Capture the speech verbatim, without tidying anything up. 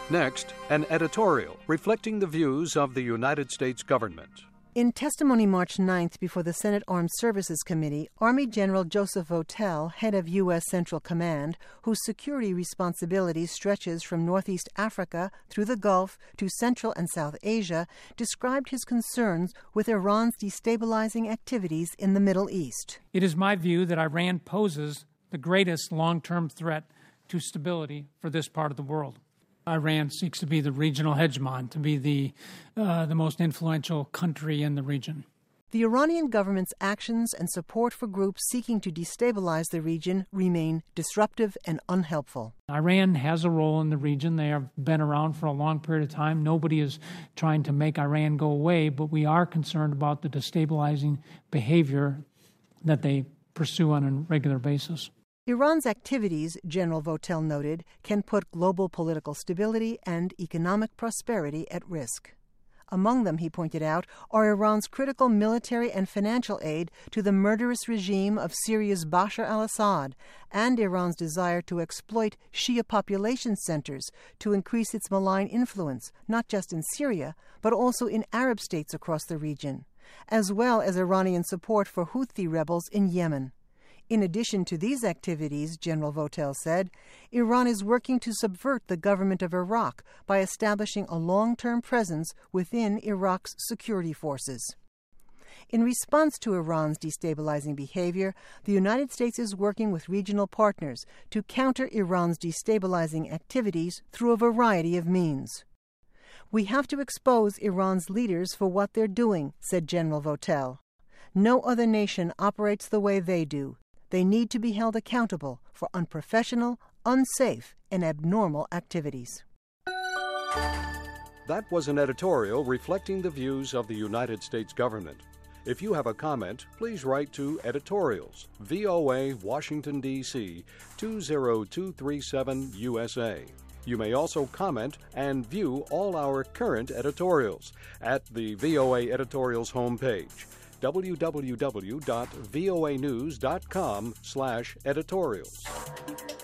Next, an editorial reflecting the views of the United States government. In testimony March ninth before the Senate Armed Services Committee, Army General Joseph Votel, head of U S Central Command, whose security responsibility stretches from Northeast Africa through the Gulf to Central and South Asia, described his concerns with Iran's destabilizing activities in the Middle East. It is my view that Iran poses the greatest long-term threat to stability for this part of the world. Iran seeks to be the regional hegemon, to be the uh, the most influential country in the region. The Iranian government's actions and support for groups seeking to destabilize the region remain disruptive and unhelpful. Iran has a role in the region. They have been around for a long period of time. Nobody is trying to make Iran go away, but we are concerned about the destabilizing behavior that they pursue on a regular basis. Iran's activities, General Votel noted, can put global political stability and economic prosperity at risk. Among them, he pointed out, are Iran's critical military and financial aid to the murderous regime of Syria's Bashar al-Assad and Iran's desire to exploit Shia population centers to increase its malign influence, not just in Syria, but also in Arab states across the region, as well as Iranian support for Houthi rebels in Yemen. In addition to these activities, General Votel said, Iran is working to subvert the government of Iraq by establishing a long-term presence within Iraq's security forces. In response to Iran's destabilizing behavior, the United States is working with regional partners to counter Iran's destabilizing activities through a variety of means. We have to expose Iran's leaders for what they're doing, said General Votel. No other nation operates the way they do. They need to be held accountable for unprofessional, unsafe, and abnormal activities. That was an editorial reflecting the views of the United States government. If you have a comment, please write to Editorials, V O A, Washington, D C two zero two three seven U S A. You may also comment and view all our current editorials at the V O A Editorials homepage, w w w dot voa news dot com slash editorials.